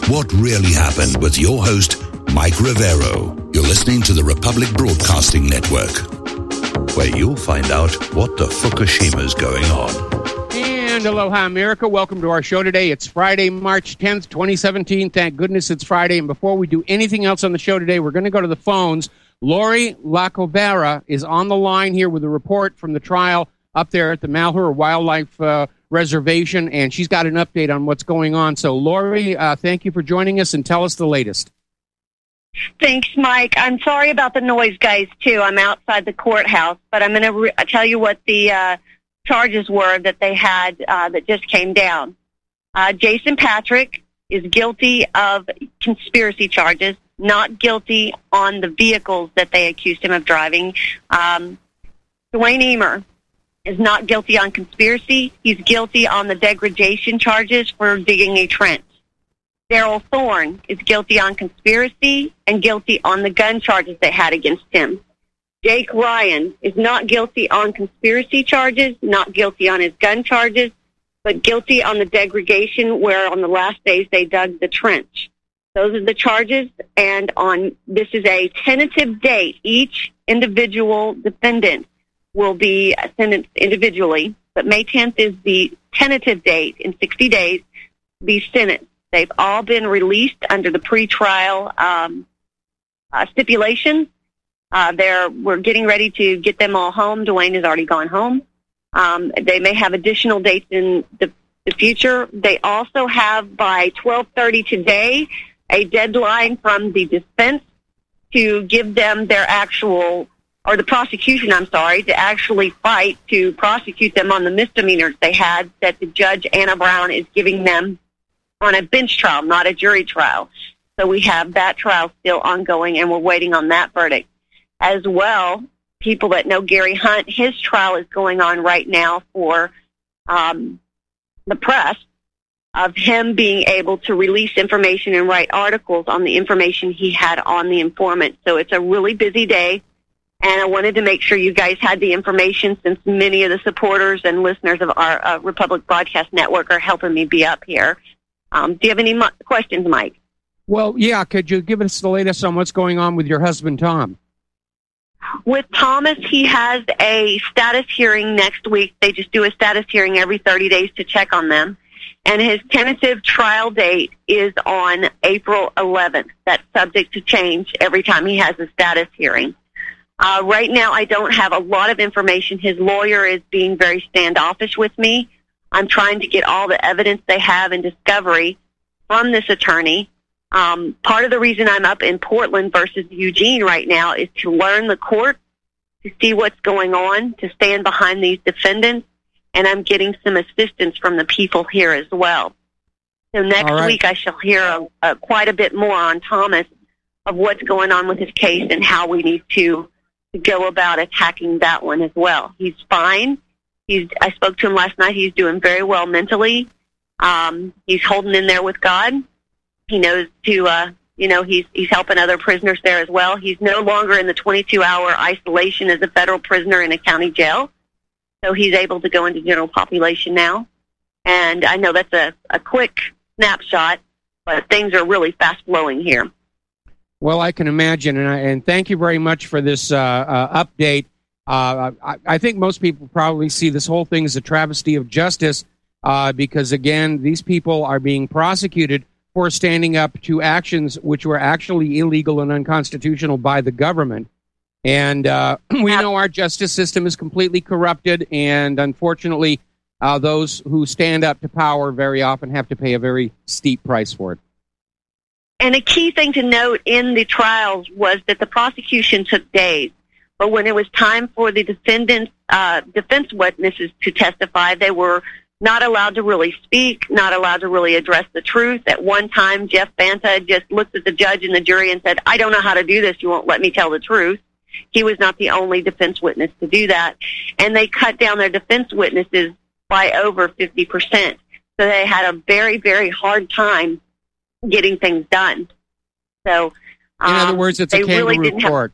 What Really Happened with your host, Mike Rivero. You're listening to the Republic Broadcasting Network, where you'll find out what the Fukushima's going on. And aloha, America. Welcome to our show today. It's Friday, March 10th, 2017. Thank goodness it's Friday. And before we do anything else on the show today, we're going to go to the phones. Lori Lacovera is on the line here with a report from the trial up there at the Malheur Wildlife Reservation, and she's got an update on what's going on. So, Lori, thank you for joining us, and tell us the latest. Thanks, Mike. I'm sorry about the noise, guys, too. I'm outside the courthouse, but I'm going to tell you what the charges were that they had that just came down. Jason Patrick is guilty of conspiracy charges, not guilty on the vehicles that they accused him of driving. Dwayne Emer is not guilty on conspiracy. He's guilty on the degradation charges for digging a trench. Daryl Thorne is guilty on conspiracy and guilty on the gun charges they had against him. Jake Ryan is not guilty on conspiracy charges, not guilty on his gun charges, but guilty on the degradation where on the last days they dug the trench. Those are the charges, and this is a tentative date. Each individual defendant will be sentenced individually, but May 10th is the tentative date. In 60 days, be sentenced. They've all been released under the pretrial stipulations. We're getting ready to get them all home. Dwayne has already gone home. They may have additional dates in the future. They also have, by 12:30 today, a deadline from the defense to give them their the prosecution, to actually fight to prosecute them on the misdemeanors they had that the judge, Anna Brown, is giving them on a bench trial, not a jury trial. So we have that trial still ongoing, and we're waiting on that verdict. As well, people that know Gary Hunt, his trial is going on right now for the press of him being able to release information and write articles on the information he had on the informant. So it's a really busy day. And I wanted to make sure you guys had the information since many of the supporters and listeners of our Republic Broadcast Network are helping me be up here. Do you have any questions, Mike? Well, yeah. Could you give us the latest on what's going on with your husband, Tom? With Thomas, he has a status hearing next week. They just do a status hearing every 30 days to check on them. And his tentative trial date is on April 11th. That's subject to change every time he has a status hearing. Right now, I don't have a lot of information. His lawyer is being very standoffish with me. I'm trying to get all the evidence they have in discovery from this attorney. Part of the reason I'm up in Portland versus Eugene right now is to learn the court, to see what's going on, to stand behind these defendants, and I'm getting some assistance from the people here as well. So next week I shall hear quite a bit more on Thomas of what's going on with his case and how we need to go about attacking that one as well. He's fine. I spoke to him last night. He's doing very well mentally. He's holding in there with God. He knows he's helping other prisoners there as well. He's no longer in the 22-hour isolation as a federal prisoner in a county jail. So he's able to go into general population now. And I know that's a quick snapshot, but things are really fast-flowing here. Well, I can imagine, and thank you very much for this update. I think most people probably see this whole thing as a travesty of justice because, again, these people are being prosecuted for standing up to actions which were actually illegal and unconstitutional by the government. And we know our justice system is completely corrupted, and unfortunately, those who stand up to power very often have to pay a very steep price for it. And a key thing to note in the trials was that the prosecution took days. But when it was time for the defense witnesses to testify, they were not allowed to really speak, not allowed to really address the truth. At one time, Jeff Banta just looked at the judge and the jury and said, "I don't know how to do this. You won't let me tell the truth." He was not the only defense witness to do that. And they cut down their defense witnesses by over 50%. So they had a very, very hard time getting things done. So, in other words, it's a kangaroo court.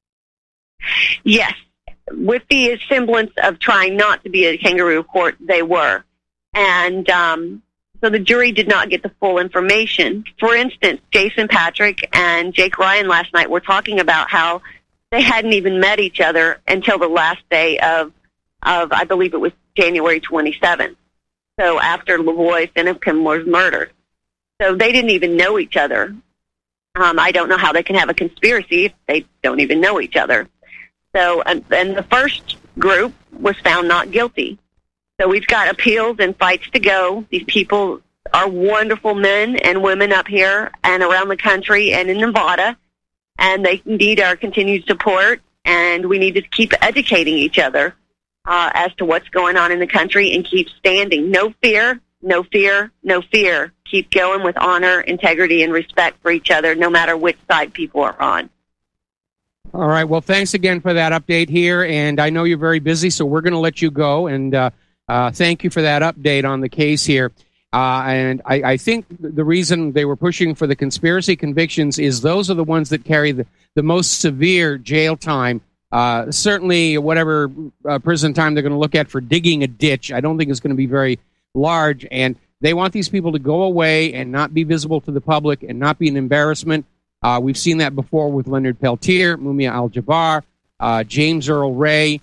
Yes. With the semblance of trying not to be a kangaroo court, they were. And So the jury did not get the full information. For instance, Jason Patrick and Jake Ryan last night were talking about how they hadn't even met each other until the last day of I believe it was January 27th. So after Lavoy Finicum was murdered. So they didn't even know each other. I don't know how they can have a conspiracy if they don't even know each other. So, and the first group was found not guilty. So we've got appeals and fights to go. These people are wonderful men and women up here and around the country and in Nevada, and they need our continued support, and we need to keep educating each other as to what's going on in the country and keep standing. No fear, no fear, no fear. Keep going with honor, integrity, and respect for each other, no matter which side people are on. All right. Well, thanks again for that update here, and I know you're very busy, so we're going to let you go, and thank you for that update on the case here. And I think the reason they were pushing for the conspiracy convictions is those are the ones that carry the most severe jail time. Certainly, whatever prison time they're going to look at for digging a ditch, I don't think is going to be very large, and they want these people to go away and not be visible to the public and not be an embarrassment. We've seen that before with Leonard Peltier, Mumia Al-Jabbar, James Earl Ray,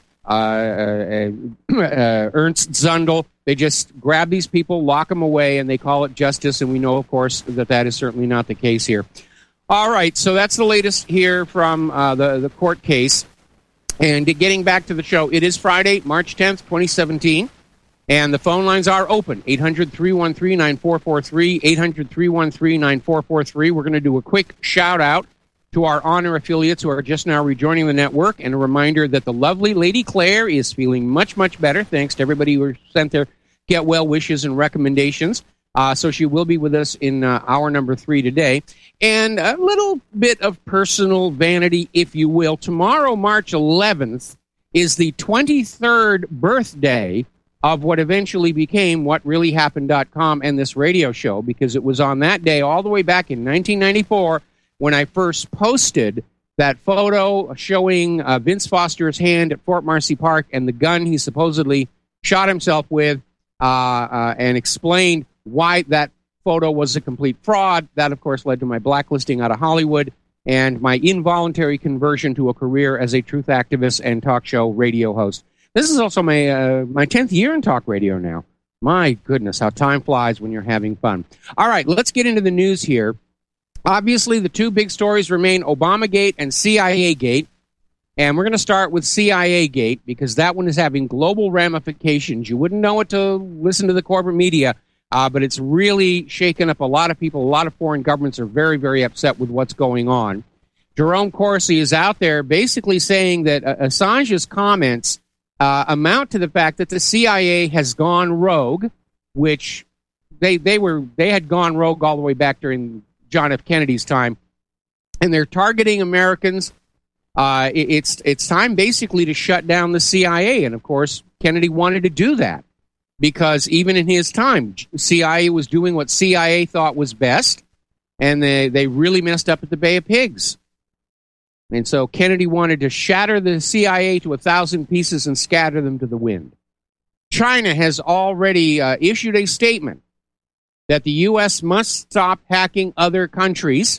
Ernst Zundel. They just grab these people, lock them away, and they call it justice, and we know, of course, that is certainly not the case here. All right, so that's the latest here from the court case. And getting back to the show, it is Friday, March 10th, 2017. And the phone lines are open, 800-313-9443, 800-313-9443. We're going to do a quick shout-out to our Honor affiliates who are just now rejoining the network, and a reminder that the lovely Lady Claire is feeling much, much better, thanks to everybody who sent their get-well wishes and recommendations. So she will be with us in hour number 3 today. And a little bit of personal vanity, if you will. Tomorrow, March 11th, is the 23rd birthday of what eventually became WhatReallyHappened.com and this radio show, because it was on that day all the way back in 1994 when I first posted that photo showing Vince Foster's hand at Fort Marcy Park and the gun he supposedly shot himself with, and explained why that photo was a complete fraud. That, of course, led to my blacklisting out of Hollywood and my involuntary conversion to a career as a truth activist and talk show radio host. This is also my 10th year in talk radio now. My goodness, how time flies when you're having fun. All right, let's get into the news here. Obviously, the two big stories remain Obamagate and CIA-gate. And we're going to start with CIA-gate because that one is having global ramifications. You wouldn't know it to listen to the corporate media, but it's really shaken up a lot of people. A lot of foreign governments are very, very upset with what's going on. Jerome Corsi is out there basically saying that Assange's comments amount to the fact that the CIA has gone rogue, which they had gone rogue all the way back during John F. Kennedy's time, and they're targeting Americans. It's time basically to shut down the CIA, and of course Kennedy wanted to do that because even in his time, CIA was doing what CIA thought was best, and they really messed up at the Bay of Pigs. And so Kennedy wanted to shatter the CIA to 1,000 pieces and scatter them to the wind. China has already issued a statement that the U.S. must stop hacking other countries,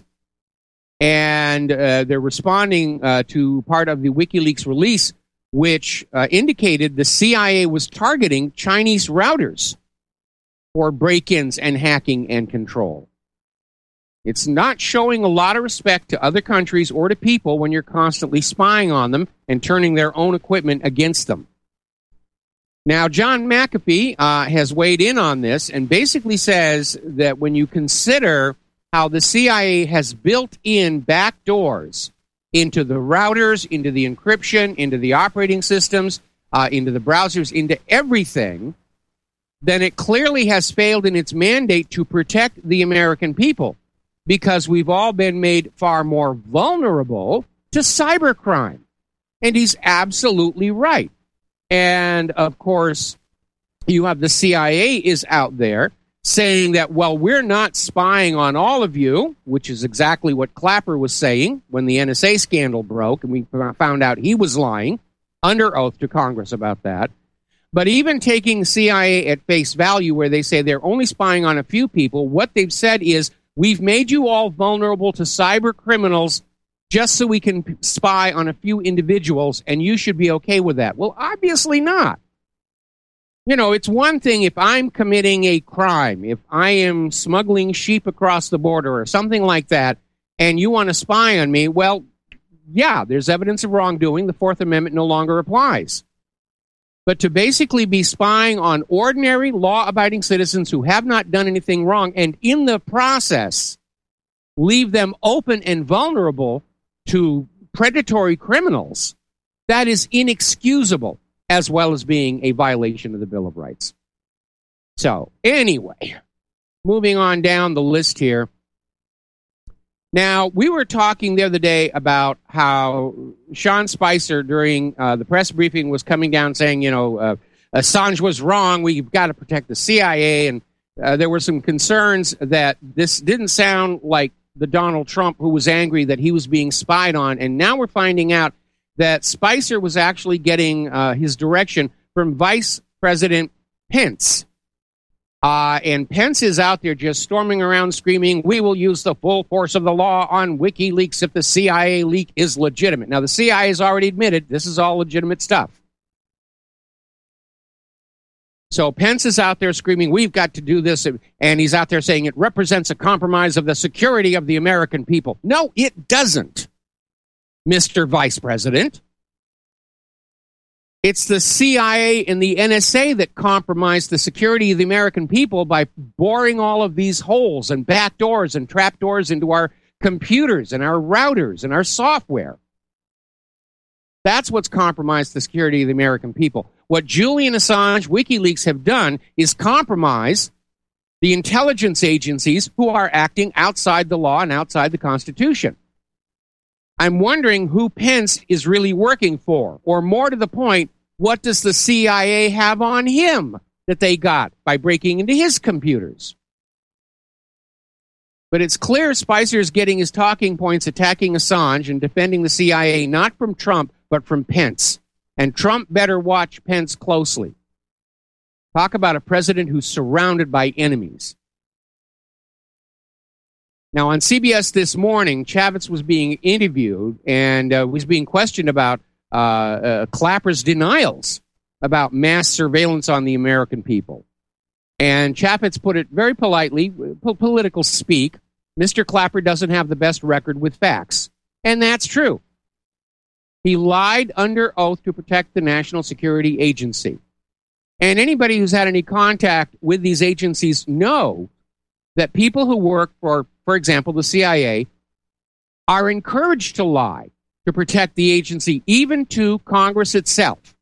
and they're responding to part of the WikiLeaks release, which indicated the CIA was targeting Chinese routers for break-ins and hacking and control. It's not showing a lot of respect to other countries or to people when you're constantly spying on them and turning their own equipment against them. Now, John McAfee has weighed in on this and basically says that when you consider how the CIA has built in backdoors into the routers, into the encryption, into the operating systems, into the browsers, into everything, then it clearly has failed in its mandate to protect the American people, because we've all been made far more vulnerable to cybercrime. And he's absolutely right. And, of course, you have the CIA is out there saying that, well, we're not spying on all of you, which is exactly what Clapper was saying when the NSA scandal broke, and we found out he was lying under oath to Congress about that. But even taking CIA at face value, where they say they're only spying on a few people, what they've said is, we've made you all vulnerable to cyber criminals just so we can spy on a few individuals, and you should be okay with that. Well, obviously not. You know, it's one thing if I'm committing a crime, if I am smuggling sheep across the border or something like that, and you want to spy on me, well, yeah, there's evidence of wrongdoing. The Fourth Amendment no longer applies. But to basically be spying on ordinary law-abiding citizens who have not done anything wrong, and in the process leave them open and vulnerable to predatory criminals, that is inexcusable, as well as being a violation of the Bill of Rights. So, anyway, moving on down the list here. Now, we were talking the other day about how Sean Spicer, during the press briefing, was coming down saying, Assange was wrong, we've got to protect the CIA, and there were some concerns that this didn't sound like the Donald Trump who was angry that he was being spied on, and now we're finding out that Spicer was actually getting his direction from Vice President Pence. And Pence is out there just storming around screaming, we will use the full force of the law on WikiLeaks if the CIA leak is legitimate. Now, the CIA has already admitted this is all legitimate stuff. So Pence is out there screaming, we've got to do this, and he's out there saying it represents a compromise of the security of the American people. No, it doesn't, Mr. Vice President. It's the CIA and the NSA that compromised the security of the American people by boring all of these holes and back doors and trap doors into our computers and our routers and our software. That's what's compromised the security of the American people. What Julian Assange, WikiLeaks have done is compromise the intelligence agencies who are acting outside the law and outside the Constitution. I'm wondering who Pence is really working for, or more to the point, what does the CIA have on him that they got by breaking into his computers? But it's clear Spicer is getting his talking points attacking Assange and defending the CIA not from Trump, but from Pence. And Trump better watch Pence closely. Talk about a president who's surrounded by enemies. Now, on CBS this morning, Chavez was being interviewed and was being questioned about Clapper's denials about mass surveillance on the American people. And Chavez put it very politely, political speak, Mr. Clapper doesn't have the best record with facts. And that's true. He lied under oath to protect the National Security Agency. And anybody who's had any contact with these agencies know that people who work for example, the CIA, are encouraged to lie to protect the agency, even to Congress itself.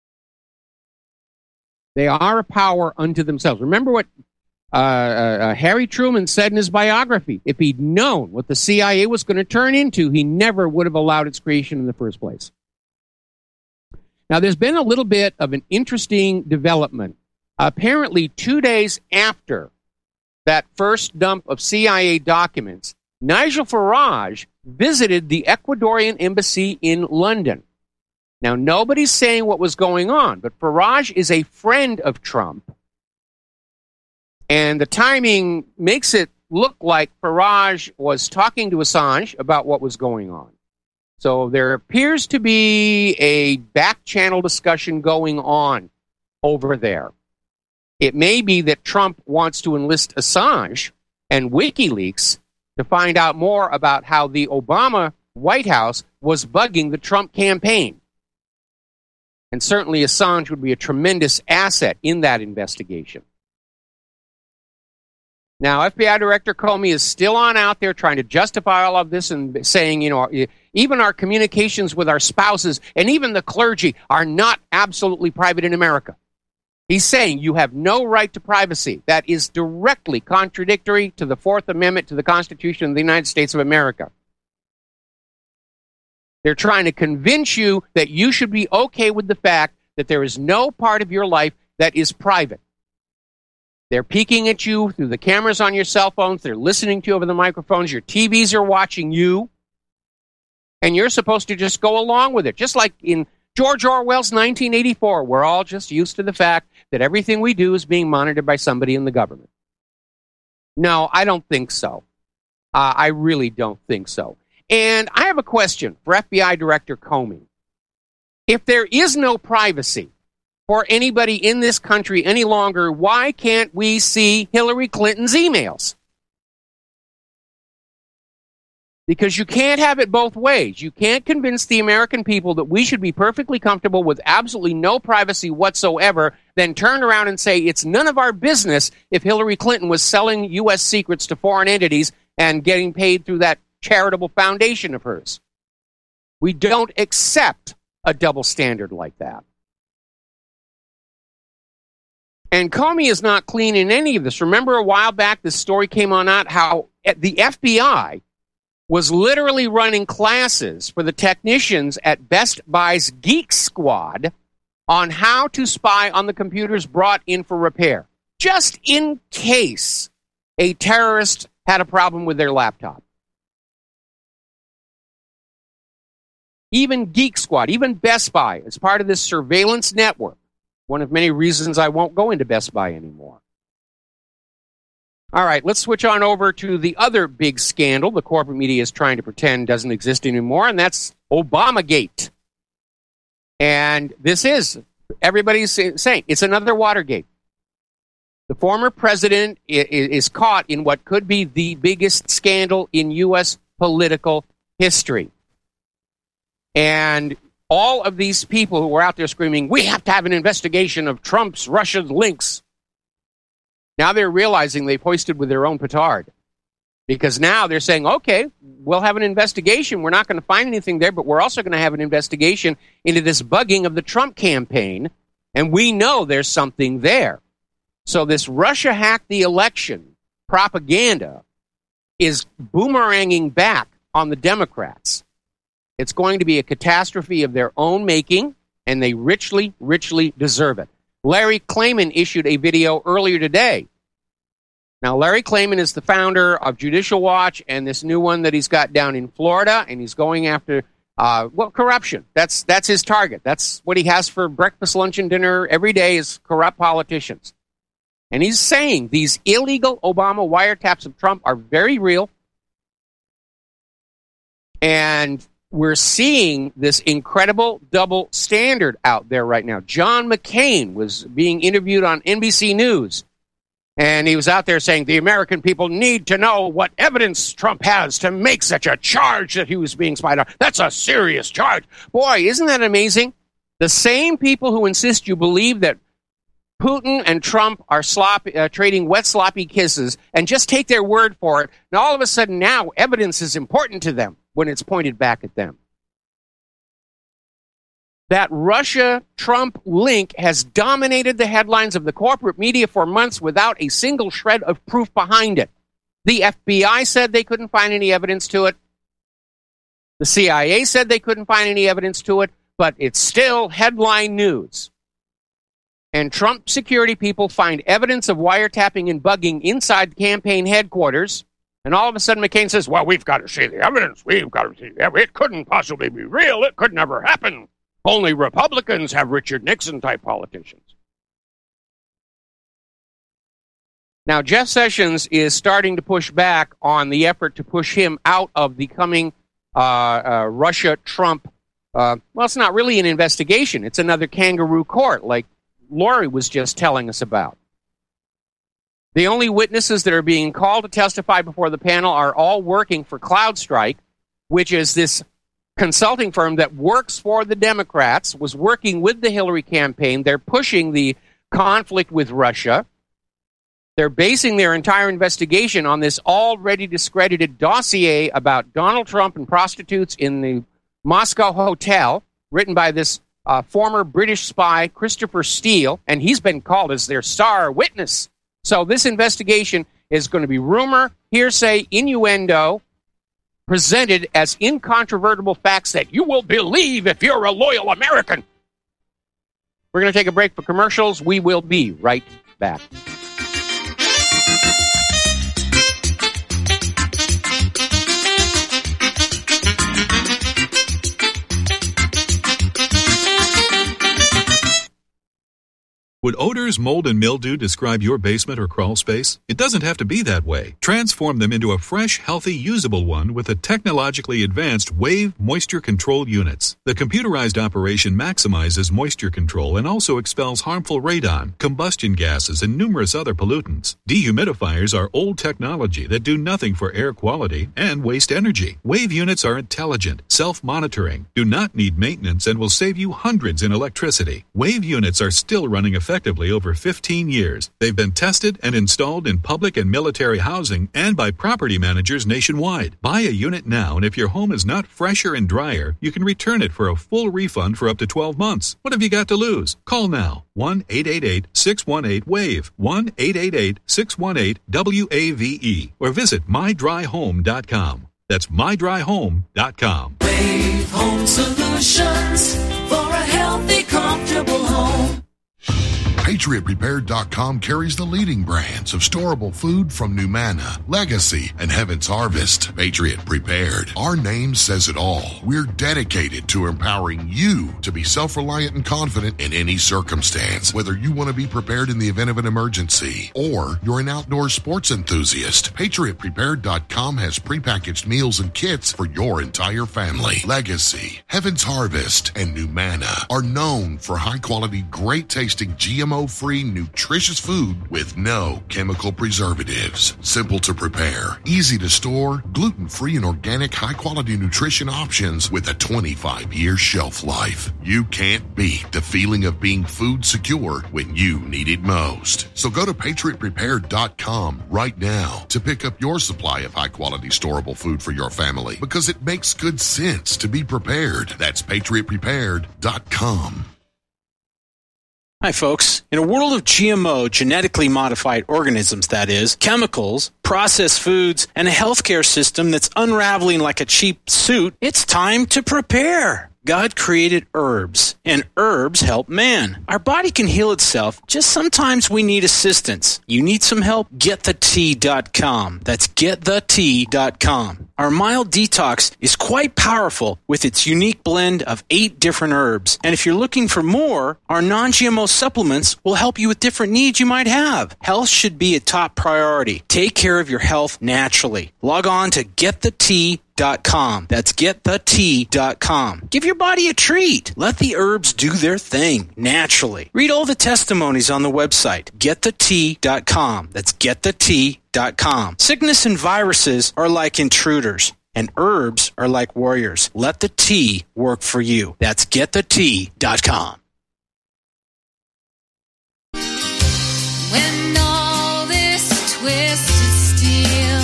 They are a power unto themselves. Remember what Harry Truman said in his biography. If he'd known what the CIA was going to turn into, he never would have allowed its creation in the first place. Now, there's been a little bit of an interesting development. Apparently, 2 days after that first dump of CIA documents, Nigel Farage visited the Ecuadorian embassy in London. Now, nobody's saying what was going on, but Farage is a friend of Trump. And the timing makes it look like Farage was talking to Assange about what was going on. So there appears to be a back-channel discussion going on over there. It may be that Trump wants to enlist Assange and WikiLeaks to find out more about how the Obama White House was bugging the Trump campaign. And certainly Assange would be a tremendous asset in that investigation. Now, FBI Director Comey is still on out there trying to justify all of this and saying, even our communications with our spouses and even the clergy are not absolutely private in America. He's saying you have no right to privacy. That is directly contradictory to the Fourth Amendment to the Constitution of the United States of America. They're trying to convince you that you should be okay with the fact that there is no part of your life that is private. They're peeking at you through the cameras on your cell phones. They're listening to you over the microphones. Your TVs are watching you. And you're supposed to just go along with it. Just like in George Orwell's 1984. We're all just used to the fact that everything we do is being monitored by somebody in the government. No, I don't think so. I really don't think so. And I have a question for FBI Director Comey. If there is no privacy for anybody in this country any longer, why can't we see Hillary Clinton's emails? Because you can't have it both ways. You can't convince the American people that we should be perfectly comfortable with absolutely no privacy whatsoever, then turn around and say it's none of our business if Hillary Clinton was selling U.S. secrets to foreign entities and getting paid through that charitable foundation of hers. We don't accept a double standard like that. And Comey is not clean in any of this. Remember a while back this story came on out how the FBI was literally running classes for the technicians at Best Buy's Geek Squad on how to spy on the computers brought in for repair, just in case a terrorist had a problem with their laptop. Even Geek Squad, even Best Buy, as part of this surveillance network, one of many reasons I won't go into Best Buy anymore. All right, let's switch on over to the other big scandal the corporate media is trying to pretend doesn't exist anymore, and that's Obamagate. And this is, everybody's saying, it's another Watergate. The former president is caught in what could be the biggest scandal in U.S. political history. And all of these people who were out there screaming, we have to have an investigation of Trump's Russian links. Now they're realizing they've hoisted with their own petard. Because now they're saying, okay, we'll have an investigation. We're not going to find anything there, but we're also going to have an investigation into this bugging of the Trump campaign. And we know there's something there. So this Russia hacked the election propaganda is boomeranging back on the Democrats. It's going to be a catastrophe of their own making, and they richly, richly deserve it. Larry Klayman issued a video earlier today. Now, Larry Klayman is the founder of Judicial Watch and this new one that he's got down in Florida, and he's going after, corruption. That's his target. That's what he has for breakfast, lunch, and dinner every day is corrupt politicians. And he's saying these illegal Obama wiretaps of Trump are very real, and we're seeing this incredible double standard out there right now. John McCain was being interviewed on NBC News, and he was out there saying the American people need to know what evidence Trump has to make such a charge that he was being spied on. That's a serious charge. Boy, isn't that amazing? The same people who insist you believe that Putin and Trump are trading wet, sloppy kisses and just take their word for it, and all of a sudden now evidence is important to them when it's pointed back at them. That Russia-Trump link has dominated the headlines of the corporate media for months without a single shred of proof behind it. The FBI said they couldn't find any evidence to it. The CIA said they couldn't find any evidence to it, but it's still headline news. And Trump security people find evidence of wiretapping and bugging inside campaign headquarters. And all of a sudden, McCain says, well, we've got to see the evidence. We've got to see the evidence. It couldn't possibly be real. It could never happen. Only Republicans have Richard Nixon-type politicians. Now, Jeff Sessions is starting to push back on the effort to push him out of the coming Russia-Trump. Well, it's not really an investigation. It's another kangaroo court, like Lori was just telling us about. The only witnesses that are being called to testify before the panel are all working for CloudStrike, which is this consulting firm that works for the Democrats, was working with the Hillary campaign. They're pushing the conflict with Russia. They're basing their entire investigation on this already discredited dossier about Donald Trump and prostitutes in the Moscow hotel, written by this former British spy, Christopher Steele, and he's been called as their star witness. So this investigation is going to be rumor, hearsay, innuendo, presented as incontrovertible facts that you will believe if you're a loyal American. We're going to take a break for commercials. We will be right back. Would odors, mold, and mildew describe your basement or crawl space? It doesn't have to be that way. Transform them into a fresh, healthy, usable one with the technologically advanced Wave moisture control units. The computerized operation maximizes moisture control and also expels harmful radon, combustion gases, and numerous other pollutants. Dehumidifiers are old technology that do nothing for air quality and waste energy. Wave units are intelligent, self-monitoring, do not need maintenance, and will save you hundreds in electricity. Wave units are still running effectively over 15 years. They've been tested and installed in public and military housing and by property managers nationwide. Buy a unit now, and if your home is not fresher and drier, you can return it for a full refund for up to 12 months. What have you got to lose? Call now. 1-888-618-WAVE. 1-888-618-WAVE. Or visit mydryhome.com. That's mydryhome.com. Wave Home Solutions for a healthy, comfortable home. PatriotPrepared.com carries the leading brands of storable food from Numanna, Legacy, and Heaven's Harvest. Patriot Prepared. Our name says it all. We're dedicated to empowering you to be self-reliant and confident in any circumstance. Whether you want to be prepared in the event of an emergency or you're an outdoor sports enthusiast, PatriotPrepared.com has prepackaged meals and kits for your entire family. Legacy, Heaven's Harvest, and Numanna are known for high-quality, great-tasting GMO-free, nutritious food with no chemical preservatives. Simple to prepare, easy to store, gluten-free and organic high-quality nutrition options with a 25-year shelf life. You can't beat the feeling of being food secure when you need it most. So go to PatriotPrepared.com right now to pick up your supply of high-quality storable food for your family, because it makes good sense to be prepared. That's PatriotPrepared.com. Hi, folks. In a world of GMO, genetically modified organisms, that is, chemicals, processed foods, and a healthcare system that's unraveling like a cheap suit, it's time to prepare. God created herbs, and herbs help man. Our body can heal itself, just sometimes we need assistance. You need some help? GetTheTea.com. That's GetTheTea.com. Our mild detox is quite powerful with its unique blend of 8 different herbs. And if you're looking for more, our non-GMO supplements will help you with different needs you might have. Health should be a top priority. Take care of your health naturally. Log on to GetTheTea.com. That's GetTheTea.com. Give your body a treat. Let the herbs do their thing naturally. Read all the testimonies on the website, GetTheTea.com. That's GetTheTea.com. Sickness and viruses are like intruders, and herbs are like warriors. Let the tea work for you. That's GetTheTea.com. When all this twisted steel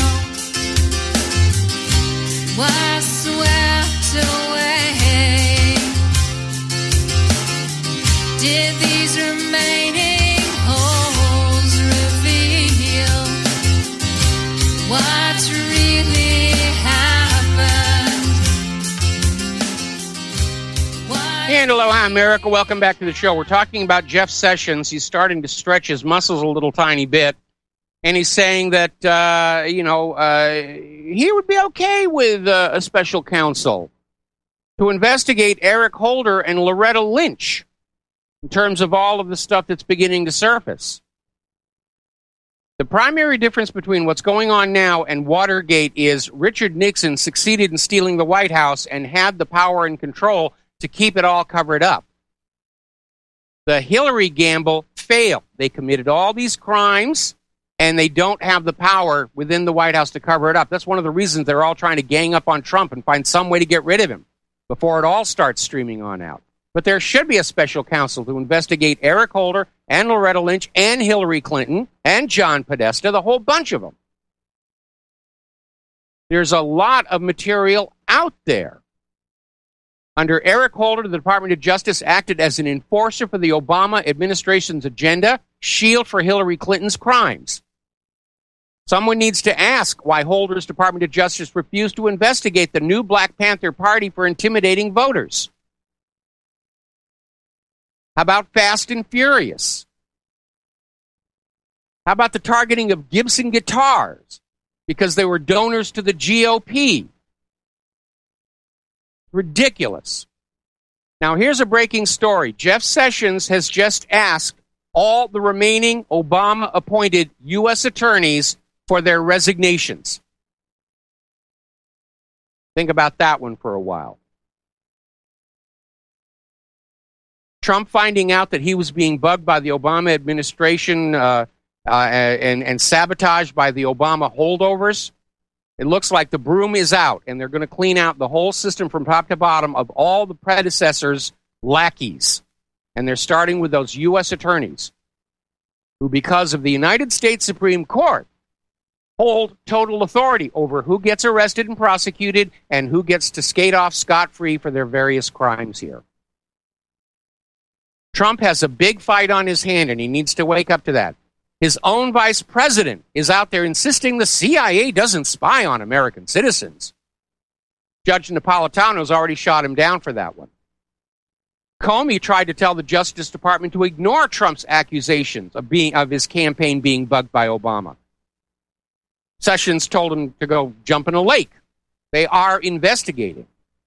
was swept away, did these remaining holes reveal what really happened? And aloha, America. Welcome back to the show. We're talking about Jeff Sessions. He's starting to stretch his muscles a little tiny bit. And he's saying that, he would be okay with a special counsel to investigate Eric Holder and Loretta Lynch in terms of all of the stuff that's beginning to surface. The primary difference between what's going on now and Watergate is Richard Nixon succeeded in stealing the White House and had the power and control to keep it all covered up. The Hillary gamble failed. They committed all these crimes, and they don't have the power within the White House to cover it up. That's one of the reasons they're all trying to gang up on Trump and find some way to get rid of him before it all starts streaming on out. But there should be a special counsel to investigate Eric Holder and Loretta Lynch and Hillary Clinton and John Podesta, the whole bunch of them. There's a lot of material out there. Under Eric Holder, the Department of Justice acted as an enforcer for the Obama administration's agenda, shield for Hillary Clinton's crimes. Someone needs to ask why Holder's Department of Justice refused to investigate the new Black Panther Party for intimidating voters. How about Fast and Furious? How about the targeting of Gibson guitars because they were donors to the GOP? Ridiculous. Now, here's a breaking story. Jeff Sessions has just asked all the remaining Obama-appointed U.S. attorneys for their resignations. Think about that one for a while. Trump finding out that he was being bugged by the Obama administration and sabotaged by the Obama holdovers. It looks like the broom is out, and they're going to clean out the whole system from top to bottom of all the predecessors' lackeys. And they're starting with those U.S. attorneys who, because of the United States Supreme Court, hold total authority over who gets arrested and prosecuted and who gets to skate off scot-free for their various crimes here. Trump has a big fight on his hand, and he needs to wake up to that. His own vice president is out there insisting the CIA doesn't spy on American citizens. Judge Napolitano's already shot him down for that one. Comey tried to tell the Justice Department to ignore Trump's accusations of his campaign being bugged by Obama. Sessions told him to go jump in a lake. They are investigating.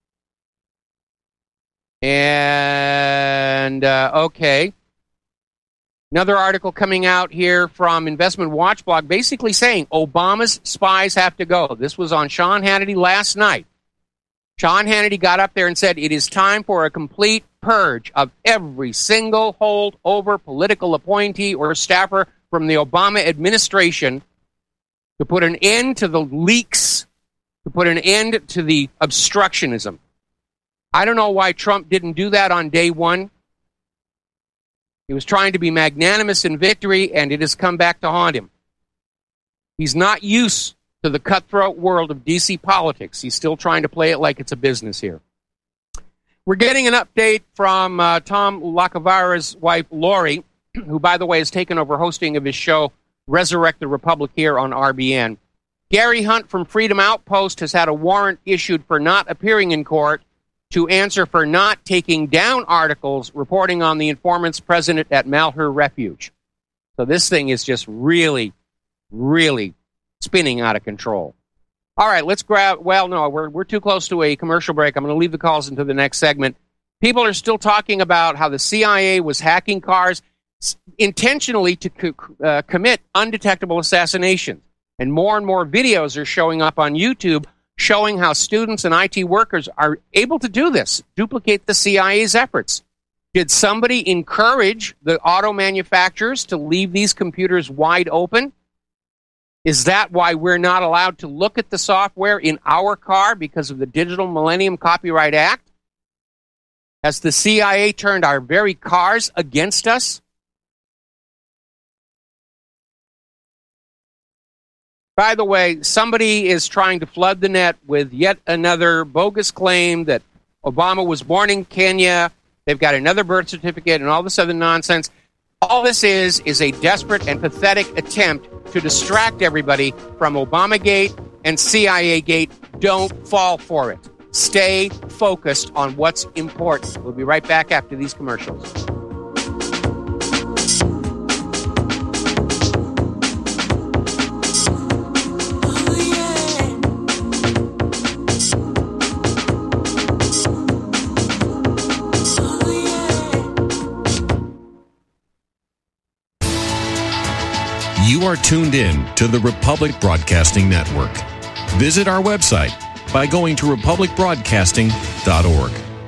And, okay. Another article coming out here from Investment Watch Blog basically saying Obama's spies have to go. This was on Sean Hannity last night. Sean Hannity got up there and said it is time for a complete purge of every single holdover political appointee or staffer from the Obama administration to put an end to the leaks, to put an end to the obstructionism. I don't know why Trump didn't do that on day one. He was trying to be magnanimous in victory, and it has come back to haunt him. He's not used to the cutthroat world of D.C. politics. He's still trying to play it like it's a business here. We're getting an update from Tom Lacavara's wife, Lori, who, by the way, has taken over hosting of his show, Resurrect the Republic, here on RBN. Gary Hunt from Freedom Outpost has had a warrant issued for not appearing in court to answer for not taking down articles reporting on the informant's present at Malheur Refuge. So this thing is just really, really spinning out of control. All right, let's grab... Well, no, we're too close to a commercial break. I'm going to leave the calls into the next segment. People are still talking about how the CIA was hacking cars intentionally to commit undetectable assassinations. And more videos are showing up on YouTube showing how students and IT workers are able to do this, duplicate the CIA's efforts. Did somebody encourage the auto manufacturers to leave these computers wide open? Is that why we're not allowed to look at the software in our car because of the Digital Millennium Copyright Act? Has the CIA turned our very cars against us? By the way, somebody is trying to flood the net with yet another bogus claim that Obama was born in Kenya. They've got another birth certificate and all this other nonsense. All this is a desperate and pathetic attempt to distract everybody from Obamagate and CIA-gate. Don't fall for it. Stay focused on what's important. We'll be right back after these commercials. You are tuned in to the Republic Broadcasting Network. Visit our website by going to republicbroadcasting.org.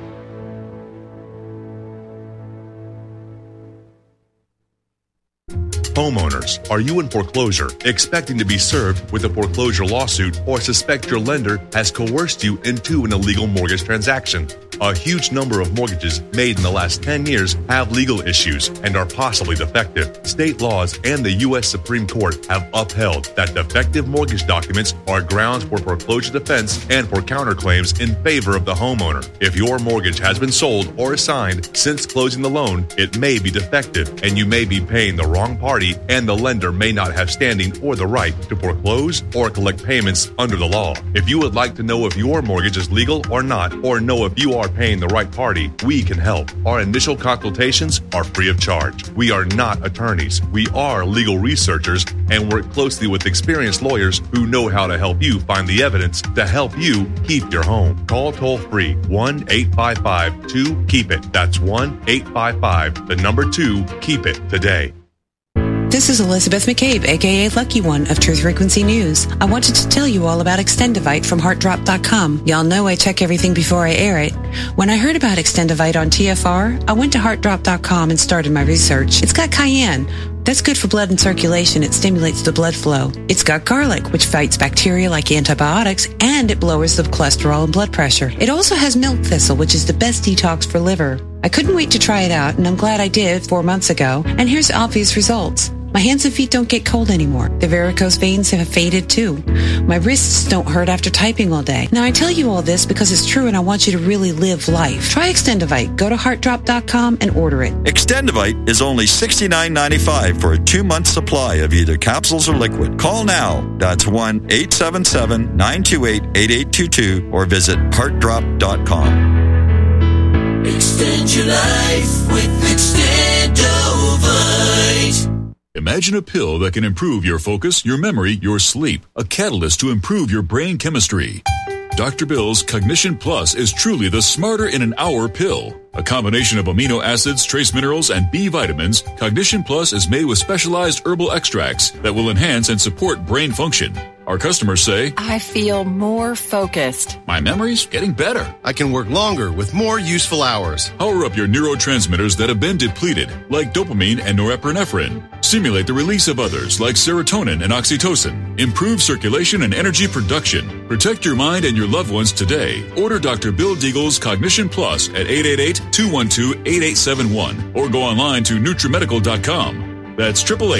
Homeowners, are you in foreclosure, expecting to be served with a foreclosure lawsuit, or suspect your lender has coerced you into an illegal mortgage transaction? A huge number of mortgages made in the last 10 years have legal issues and are possibly defective. State laws and the U.S. Supreme Court have upheld that defective mortgage documents are grounds for foreclosure defense and for counterclaims in favor of the homeowner. If your mortgage has been sold or assigned since closing the loan, it may be defective and you may be paying the wrong party party, and the lender may not have standing or the right to foreclose or collect payments under the law. If you would like to know if your mortgage is legal or not, or know if you are paying the right party, we can help. Our initial consultations are free of charge. We are not attorneys. We are legal researchers and work closely with experienced lawyers who know how to help you find the evidence to help you keep your home. Call toll-free 1-855-2-KEEP-IT. That's 1-855-2-KEEP-IT today. This is Elizabeth McCabe, a.k.a. Lucky One of Truth Frequency News. I wanted to tell you all about Extendivite from HeartDrop.com. Y'all know I check everything before I air it. When I heard about Extendivite on TFR, I went to HeartDrop.com and started my research. It's got cayenne. That's good for blood and circulation. It stimulates the blood flow. It's got garlic, which fights bacteria like antibiotics, and it lowers the cholesterol and blood pressure. It also has milk thistle, which is the best detox for liver. I couldn't wait to try it out, and I'm glad I did 4 months ago. And here's obvious results. My hands and feet don't get cold anymore. The varicose veins have faded too. My wrists don't hurt after typing all day. Now I tell you all this because it's true and I want you to really live life. Try Extendivite. Go to HeartDrop.com and order it. Extendivite is only $69.95 for a 2-month supply of either capsules or liquid. Call now. That's 1-877-928-8822 or visit HeartDrop.com. Extend your life with Extendovite. Imagine a pill that can improve your focus, your memory, your sleep. A catalyst to improve your brain chemistry. Dr. Bill's Cognition Plus is truly the smarter in an hour pill. A combination of amino acids, trace minerals, and B vitamins, Cognition Plus is made with specialized herbal extracts that will enhance and support brain function. Our customers say, I feel more focused. My memory's getting better. I can work longer with more useful hours. Power up your neurotransmitters that have been depleted, like dopamine and norepinephrine. Stimulate the release of others, like serotonin and oxytocin. Improve circulation and energy production. Protect your mind and your loved ones today. Order Dr. Bill Deagle's Cognition Plus at 888-212-8871 or go online to NutriMedical.com. That's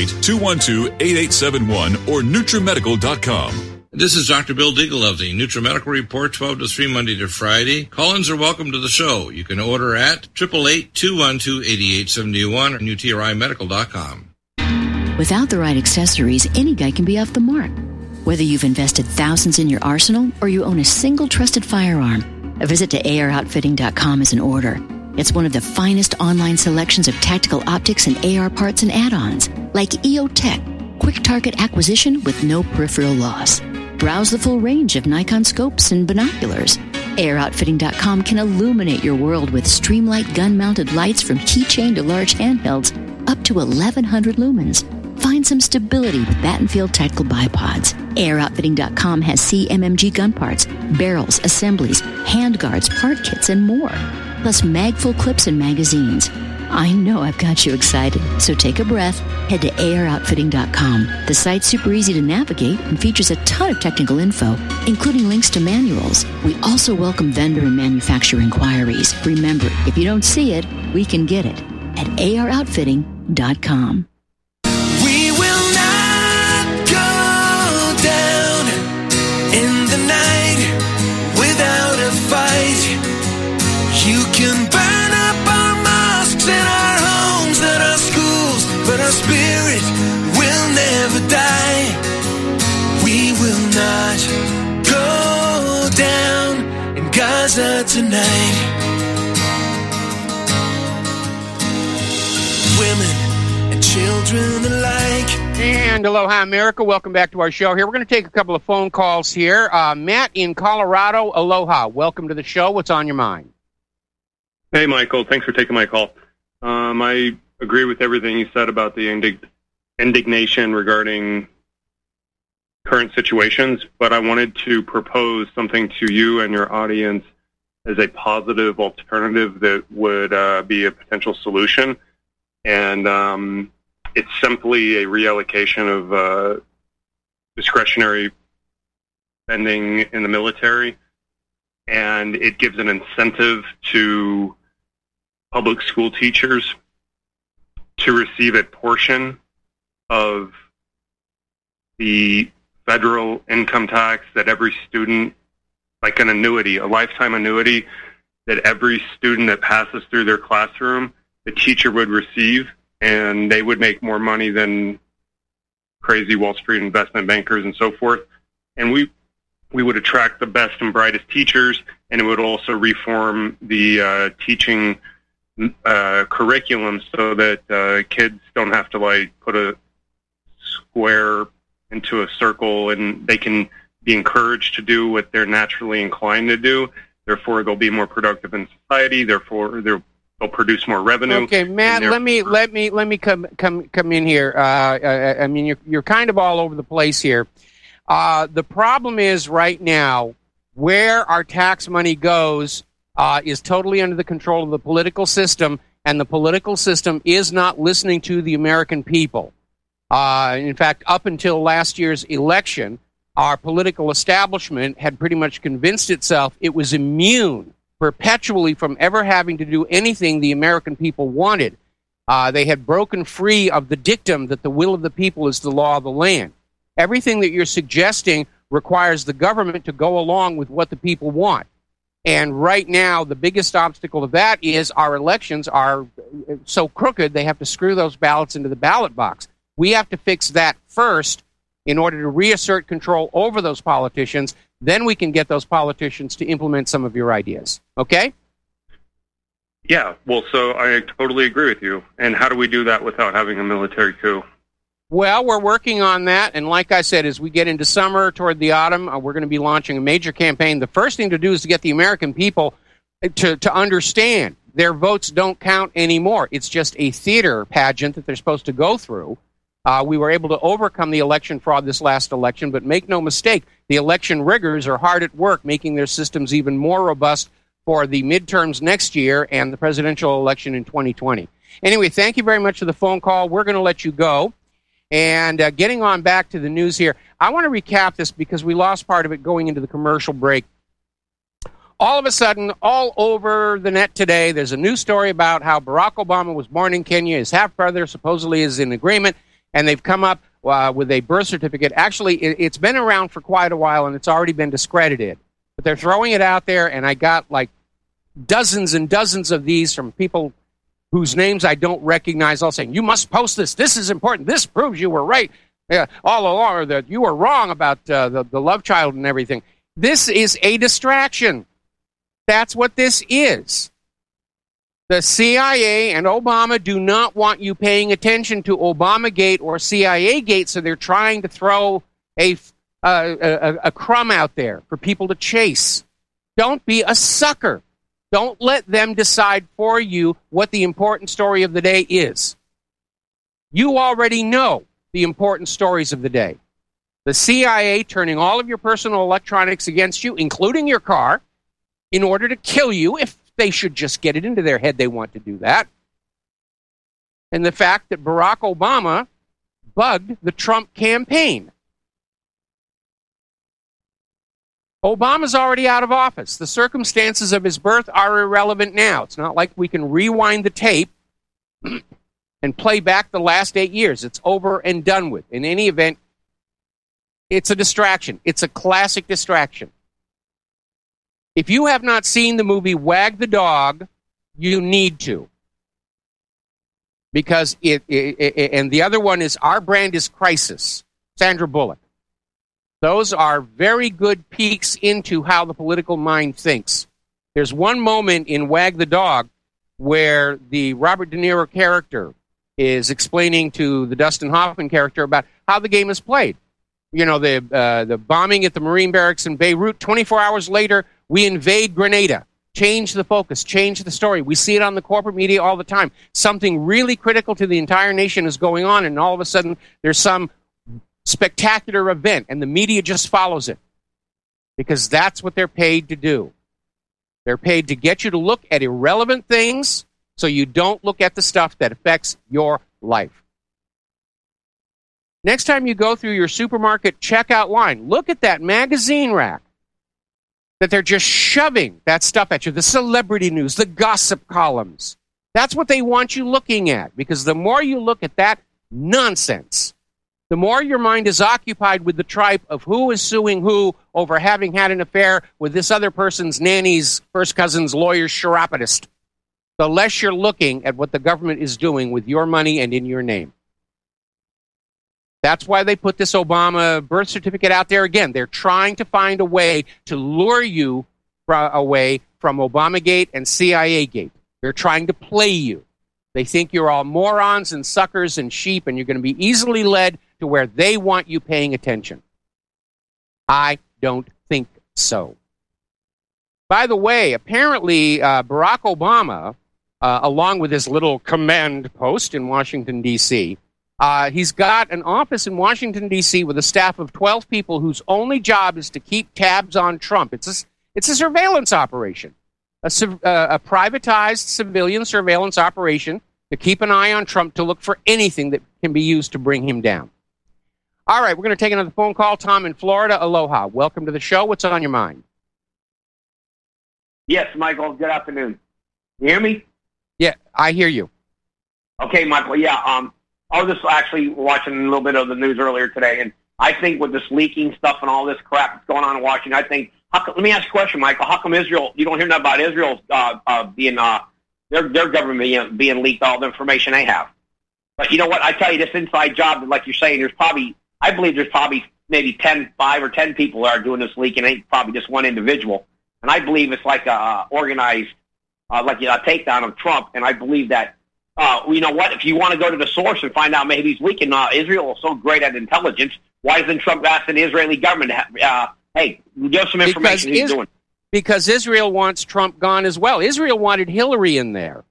888-212-8871 or NutriMedical.com. This is Dr. Bill Deagle of the NutriMedical Report, 12 to 3, Monday to Friday. Call-ins are welcome to the show. You can order at 888-212-8871 or NutriMedical.com. Without the right accessories, any guy can be off the mark. Whether you've invested thousands in your arsenal or you own a single trusted firearm, a visit to AROutfitting.com is in order. It's one of the finest online selections of tactical optics and AR parts and add-ons, like EOTech, quick target acquisition with no peripheral loss. Browse the full range of Nikon scopes and binoculars. AROutfitting.com can illuminate your world with Streamlight gun-mounted lights from keychain to large handhelds, up to 1,100 lumens. Find some stability with Battenfield tactical bipods. AROutfitting.com has CMMG gun parts, barrels, assemblies, handguards, part kits, and more. Plus mag-full clips and magazines. I know I've got you excited, so take a breath. Head to AROutfitting.com. The site's super easy to navigate and features a ton of technical info, including links to manuals. We also welcome vendor and manufacturer inquiries. Remember, if you don't see it, we can get it at AROutfitting.com. We will not go down in the night without a fight. You can burn up our mosques and our homes and our schools, but our spirit will never die. We will not go down in Gaza tonight. Women and children alike. And aloha, America. Welcome back to our show here. We're going to take a couple of phone calls here. Matt in Colorado, aloha. Welcome to the show. What's on your mind? Hey, Michael. Thanks for taking my call. I agree with everything you said about the indignation regarding current situations, but I wanted to propose something to you and your audience as a positive alternative that would be a potential solution. And it's simply a reallocation of discretionary spending in the military, and it gives an incentive to public school teachers to receive a portion of the federal income tax that every student, like an annuity, a lifetime annuity, that every student that passes through their classroom, the teacher would receive, and they would make more money than crazy Wall Street investment bankers and so forth. And we would attract the best and brightest teachers, and it would also reform the teaching curriculum so that kids don't have to like put a square into a circle, and they can be encouraged to do what they're naturally inclined to do. Therefore, they'll be more productive in society. Therefore, they'll produce more revenue. Okay, Matt, let me come in here. I mean, you're kind of all over the place here. The problem is right now where our tax money goes is totally under the control of the political system, and the political system is not listening to the American people. In fact, up until last year's election, our political establishment had pretty much convinced itself it was immune perpetually from ever having to do anything the American people wanted. They had broken free of the dictum that the will of the people is the law of the land. Everything that you're suggesting requires the government to go along with what the people want. And right now, the biggest obstacle to that is our elections are so crooked, they have to screw those ballots into the ballot box. We have to fix that first in order to reassert control over those politicians. Then we can get those politicians to implement some of your ideas. Okay? Yeah, well, so I totally agree with you. And how do we do that without having a military coup? Well, we're working on that, and like I said, as we get into summer, toward the autumn, we're going to be launching a major campaign. The first thing to do is to get the American people to understand their votes don't count anymore. It's just a theater pageant that they're supposed to go through. We were able to overcome the election fraud this last election, but make no mistake, the election riggers are hard at work making their systems even more robust for the midterms next year and the presidential election in 2020. Anyway, thank you very much for the phone call. We're going to let you go. And getting on back to the news here, I want to recap this because we lost part of it going into the commercial break. All of a sudden, all over the net today, there's a news story about how Barack Obama was born in Kenya. His half-brother supposedly is in agreement, and they've come up with a birth certificate. Actually, it's been around for quite a while, and it's already been discredited. But they're throwing it out there, and I got like dozens and dozens of these from people whose names I don't recognize, all saying, you must post this. This is important. This proves you were right all along, or that you were wrong about the love child and everything. This is a distraction. That's what this is. The CIA and Obama do not want you paying attention to Obamagate or CIA-gate, so they're trying to throw a crumb out there for people to chase. Don't be a sucker. Don't let them decide for you what the important story of the day is. You already know the important stories of the day. The CIA turning all of your personal electronics against you, including your car, in order to kill you, if they should just get it into their head they want to do that. And the fact that Barack Obama bugged the Trump campaign. Obama's already out of office. The circumstances of his birth are irrelevant now. It's not like we can rewind the tape and play back the last 8 years. It's over and done with. In any event, it's a distraction. It's a classic distraction. If you have not seen the movie Wag the Dog, you need to. Because and the other one is Our Brand is Crisis, Sandra Bullock. Those are very good peeks into how the political mind thinks. There's one moment in Wag the Dog where the Robert De Niro character is explaining to the Dustin Hoffman character about how the game is played. You know, the bombing at the Marine barracks in Beirut, 24 hours later, we invade Grenada. Change the focus, change the story. We see it on the corporate media all the time. Something really critical to the entire nation is going on, and all of a sudden there's some spectacular event, and the media just follows it. Because that's what they're paid to do. They're paid to get you to look at irrelevant things so you don't look at the stuff that affects your life. Next time you go through your supermarket checkout line, look at that magazine rack that they're just shoving that stuff at you, the celebrity news, the gossip columns. That's what they want you looking at, because the more you look at that nonsense, the more your mind is occupied with the tripe of who is suing who over having had an affair with this other person's nanny's first cousin's lawyer's chiropodist. the less you're looking at what the government is doing with your money and in your name. That's why they put this Obama birth certificate out there. Again, they're trying to find a way to lure you away from Obamagate and CIA-gate. They're trying to play you. They think you're all morons and suckers and sheep, and you're going to be easily led to where they want you paying attention. I don't think so. By the way, apparently Barack Obama, along with his little command post in Washington, D.C., he's got an office in Washington, D.C. with a staff of 12 people whose only job is to keep tabs on Trump. It's a surveillance operation, a privatized civilian surveillance operation to keep an eye on Trump, to look for anything that can be used to bring him down. All right, we're going to take another phone call. Tom in Florida, aloha. Welcome to the show. What's on your mind? Yes, Michael, good afternoon. You hear me? Yeah, I hear you. Okay, Michael, yeah, I was just actually watching a little bit of the news earlier today, and I think with this leaking stuff and all this crap that's going on in Washington, I think, let me ask you a question, Michael. How come Israel, you don't hear nothing about Israel being, their government being leaked all the information they have? But you know what, I tell you, this inside job, like you're saying, I believe there's probably maybe 5 or 10 people that are doing this leak, and ain't probably just one individual. And I believe it's like a organized, like a takedown of Trump, and I believe that, you know what, if you want to go to the source and find out maybe he's leaking, Israel is so great at intelligence, why isn't Trump asking the Israeli government, hey, give some information he's doing? Because Israel wants Trump gone as well. Israel wanted Hillary in there.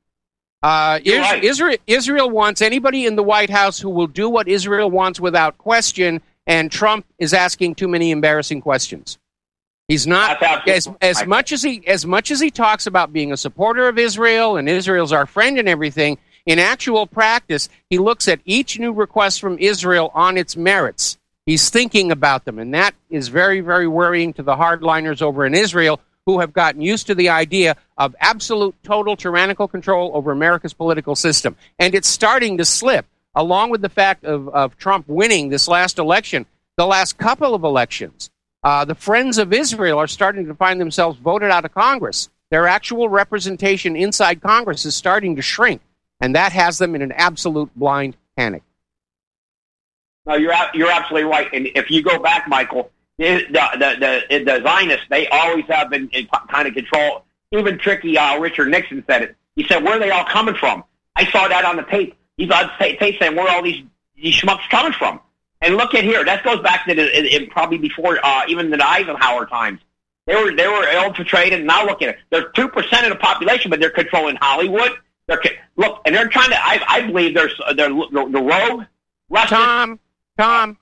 Israel wants anybody in the White House who will do what Israel wants without question, and Trump is asking too many embarrassing questions. He's not, as much as he talks about being a supporter of Israel and Israel's our friend and everything, in actual practice, he looks at each new request from Israel on its merits. He's thinking about them, and that is very, very worrying to the hardliners over in Israel, who have gotten used to the idea of absolute, total tyrannical control over America's political system. And it's starting to slip, along with the fact of Trump winning this last election, the last couple of elections. The Friends of Israel are starting to find themselves voted out of Congress. Their actual representation inside Congress is starting to shrink, and that has them in an absolute blind panic. No, you're absolutely right. And if you go back, Michael, the Zionists, they always have been in kind of control. Even tricky Richard Nixon said it. He said, where are they all coming from? I saw that on the tape. He's on tape saying, where are all these schmucks coming from? And look at here. That goes back to probably before even the Eisenhower times. They were infiltrated. And now look at it. They're 2% of the population, but they're controlling Hollywood. Look, and they're trying to. I believe they're the rogue. Tom,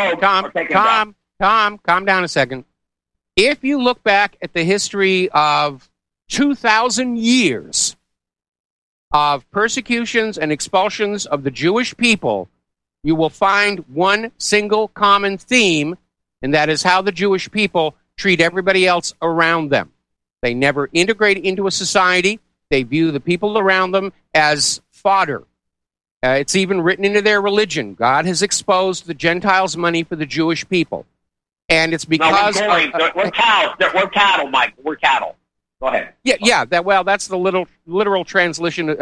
calm down a second. If you look back at the history of 2,000 years of persecutions and expulsions of the Jewish people, you will find one single common theme, and that is how the Jewish people treat everybody else around them. They never integrate into a society. They view the people around them as fodder. It's even written into their religion. God has exposed the Gentiles' money for the Jewish people. And it's because... No, we're cattle. We're cattle, Mike. We're cattle. Go ahead. Yeah. That's the literal translation,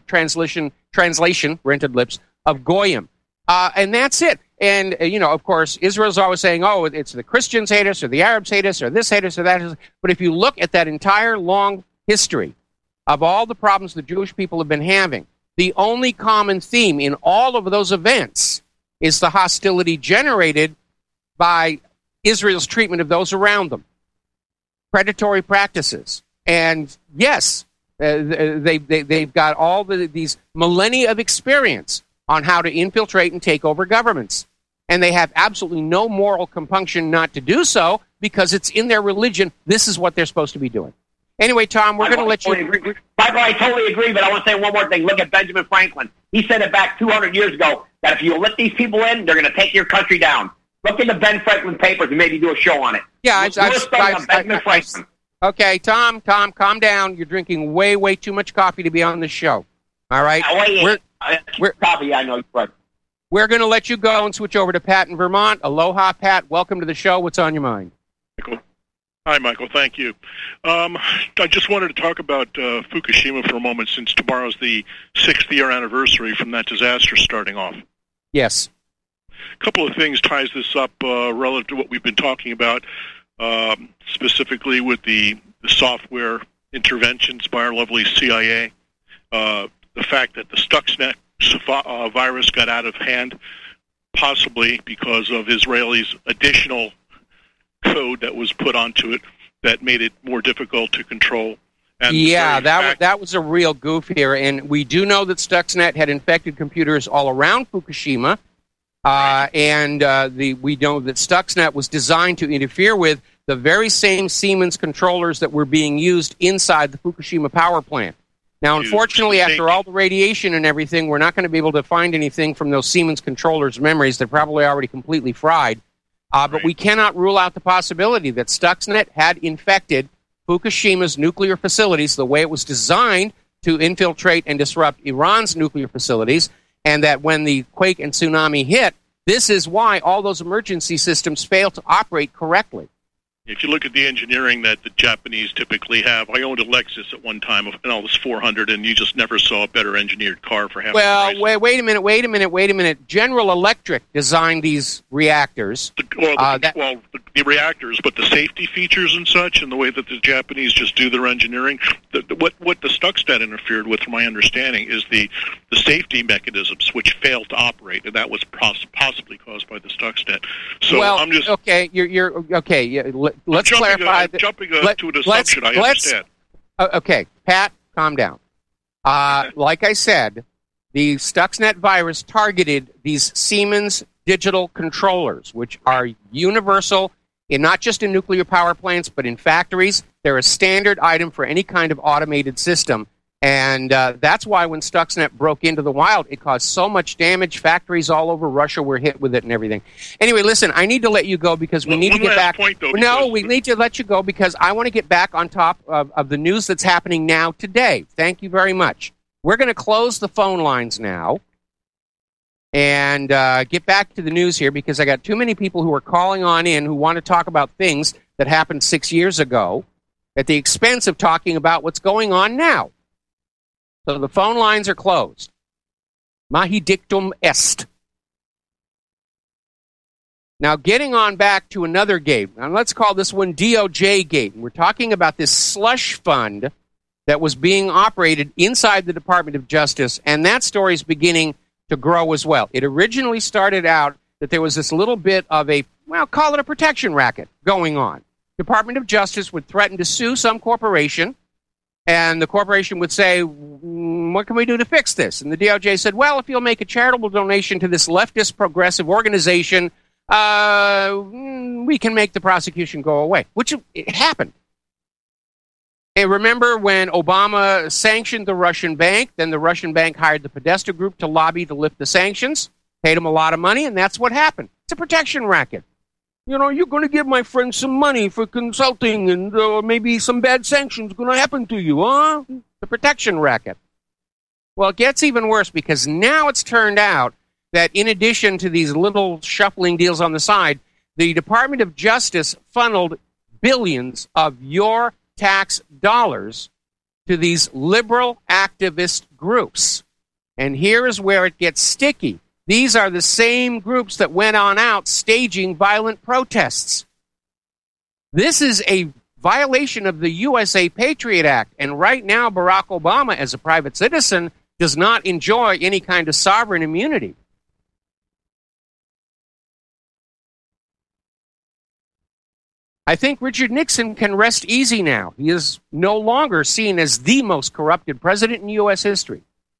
rented lips, of Goyim. And that's it. And, of course, Israel's always saying, oh, it's the Christians hate us, or the Arabs hate us, or this hate us, or that. But if you look at that entire long history of all the problems the Jewish people have been having, the only common theme in all of those events is the hostility generated by Israel's treatment of those around them. Predatory practices. And yes, they've got all these millennia of experience on how to infiltrate and take over governments. And they have absolutely no moral compunction not to do so, because it's in their religion. This is what they're supposed to be doing. Anyway, Tom, we're going to let you... Michael, I totally agree, but I want to say one more thing. Look at Benjamin Franklin. He said it back 200 years ago, that if you let these people in, they're going to take your country down. Look in the Ben Franklin papers and maybe do a show on it. Yeah, okay, Tom, calm down. You're drinking way, way too much coffee to be on this show. All right? Coffee, I know you're right. We're going to let you go and switch over to Pat in Vermont. Aloha, Pat. Welcome to the show. What's on your mind? Hi, Michael. Thank you. I just wanted to talk about Fukushima for a moment, since tomorrow's the 6th-year anniversary from that disaster starting off. Yes. A couple of things ties this up relative to what we've been talking about, specifically with the software interventions by our lovely CIA. The fact that the Stuxnet virus got out of hand, possibly because of Israelis' additional code that was put onto it that made it more difficult to control. And yeah, that was a real goof here, and we do know that Stuxnet had infected computers all around Fukushima, and we know that Stuxnet was designed to interfere with the very same Siemens controllers that were being used inside the Fukushima power plant. Now, unfortunately, after all the radiation and everything, we're not going to be able to find anything from those Siemens controllers' memories. They're probably already completely fried. But we cannot rule out the possibility that Stuxnet had infected Fukushima's nuclear facilities the way it was designed to infiltrate and disrupt Iran's nuclear facilities, and that when the quake and tsunami hit, this is why all those emergency systems fail to operate correctly. If you look at the engineering that the Japanese typically have, I owned a Lexus at one time, and I was 400, and you just never saw a better engineered car for half the price. Well, wait a minute. General Electric designed these reactors. The reactors, but the safety features and such, and the way that the Japanese just do their engineering, what the Stuxnet interfered with, from my understanding, is the safety mechanisms which failed to operate, and that was possibly caused by the Stuxnet. So I'm just okay. You're okay. Yeah, let's clarify. Jumping to an assumption, I understand. Okay, Pat, calm down. Like I said, the Stuxnet virus targeted these Siemens digital controllers, which are universal, not just in nuclear power plants, but in factories. They're a standard item for any kind of automated system. And that's why when Stuxnet broke into the wild, it caused so much damage. Factories all over Russia were hit with it and everything. Anyway, listen, I need to let you go because we need to get back. We need to let you go because I want to get back on top of the news that's happening now today. Thank you very much. We're going to close the phone lines now and get back to the news here because I got too many people who are calling on in who want to talk about things that happened 6 years ago at the expense of talking about what's going on now. So the phone lines are closed. Mahi dictum est. Now, getting on back to another gate. Now, let's call this one DOJ gate. We're talking about this slush fund that was being operated inside the Department of Justice, and that story is beginning to grow as well. It originally started out that there was this little bit of a, well, call it a protection racket going on. Department of Justice would threaten to sue some corporation, and the corporation would say, what can we do to fix this? And the DOJ said, well, if you'll make a charitable donation to this leftist progressive organization, we can make the prosecution go away, which it happened. And remember when Obama sanctioned the Russian bank, then the Russian bank hired the Podesta Group to lobby to lift the sanctions, paid them a lot of money, and that's what happened. It's a protection racket. You know, you're going to give my friend some money for consulting, and maybe some bad sanctions going to happen to you, huh? The protection racket. Well, it gets even worse because now it's turned out that in addition to these little shuffling deals on the side, the Department of Justice funneled billions of your tax dollars to these liberal activist groups. And here is where it gets sticky. These are the same groups that went on out staging violent protests. This is a violation of the USA Patriot Act, and right now Barack Obama, as a private citizen, does not enjoy any kind of sovereign immunity. I think Richard Nixon can rest easy now. He is no longer seen as the most corrupted president in U.S. history.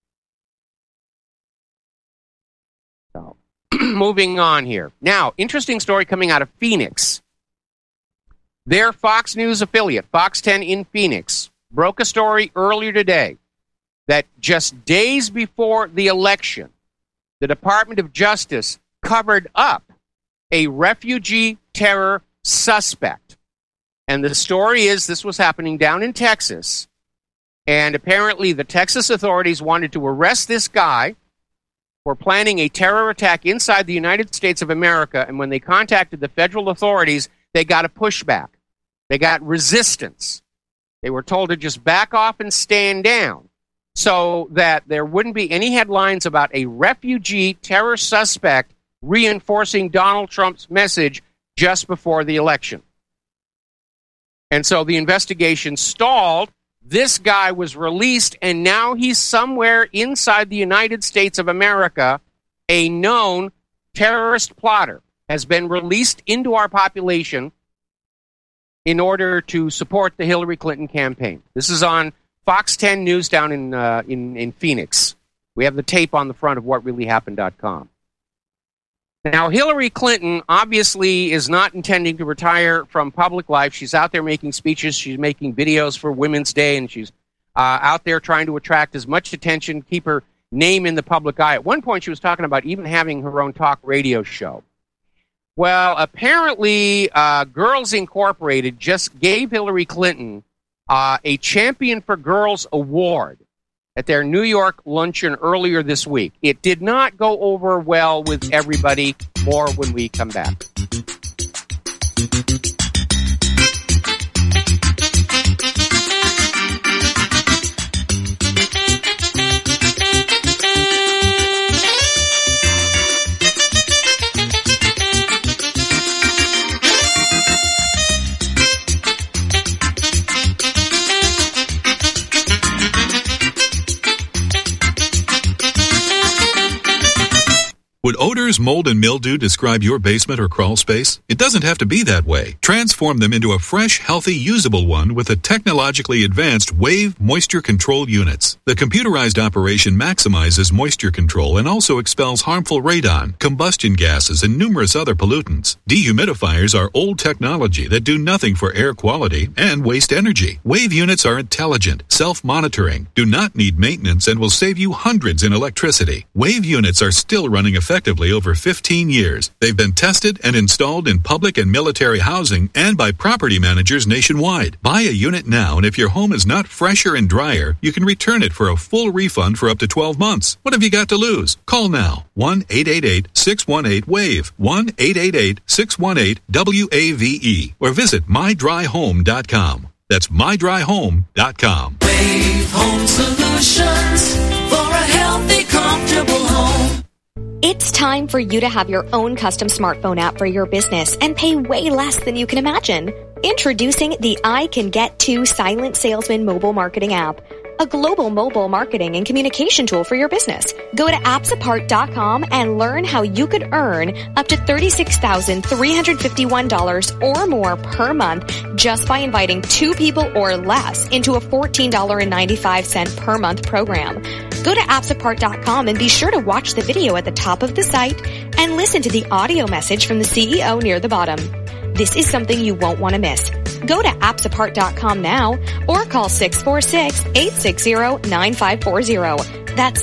So, moving on here. Now, interesting story coming out of Phoenix. Their Fox News affiliate, Fox 10 in Phoenix, broke a story earlier today that just days before the election, the Department of Justice covered up a refugee terror suspect. And the story is this was happening down in Texas, and apparently the Texas authorities wanted to arrest this guy for planning a terror attack inside the United States of America, and when they contacted the federal authorities, they got a pushback. They got resistance. They were told to just back off and stand down so that there wouldn't be any headlines about a refugee terror suspect reinforcing Donald Trump's message just before the election. And so the investigation stalled. This guy was released, and now he's somewhere inside the United States of America. A known terrorist plotter has been released into our population in order to support the Hillary Clinton campaign. This is on Fox 10 News down in Phoenix. We have the tape on the front of whatreallyhappened.com. Now, Hillary Clinton obviously is not intending to retire from public life. She's out there making speeches. She's making videos for Women's Day, and she's out there trying to attract as much attention, keep her name in the public eye. At one point, she was talking about even having her own talk radio show. Well, apparently, Girls Incorporated just gave Hillary Clinton a Champion for Girls award at their New York luncheon earlier this week. It did not go over well with everybody. More when we come back. Would odors, mold, and mildew describe your basement or crawl space? It doesn't have to be that way. Transform them into a fresh, healthy, usable one with the technologically advanced Wave Moisture Control Units. The computerized operation maximizes moisture control and also expels harmful radon, combustion gases, and numerous other pollutants. Dehumidifiers are old technology that do nothing for air quality and waste energy. Wave units are intelligent, self-monitoring, do not need maintenance, and will save you hundreds in electricity. Wave units are still running effectively over 15 years. They've been tested and installed in public and military housing and by property managers nationwide. Buy a unit now, and if your home is not fresher and drier, you can return it for a full refund for up to 12 months. What have you got to lose? Call now. 1-888-618-WAVE. 1-888-618-WAVE. Or visit mydryhome.com. That's mydryhome.com. Wave Home Solutions for a healthy, comfortable home. It's time for you to have your own custom smartphone app for your business and pay way less than you can imagine. Introducing the I Can Get To Silent Salesman mobile marketing app, a global mobile marketing and communication tool for your business. Go to appsapart.com and learn how you could earn up to $36,351 or more per month just by inviting 2 people or less into a $14.95 per month program. Go to appsapart.com and be sure to watch the video at the top of the site and listen to the audio message from the CEO near the bottom. This is something you won't want to miss. Go to appsapart.com now or call 646-860-9540. That's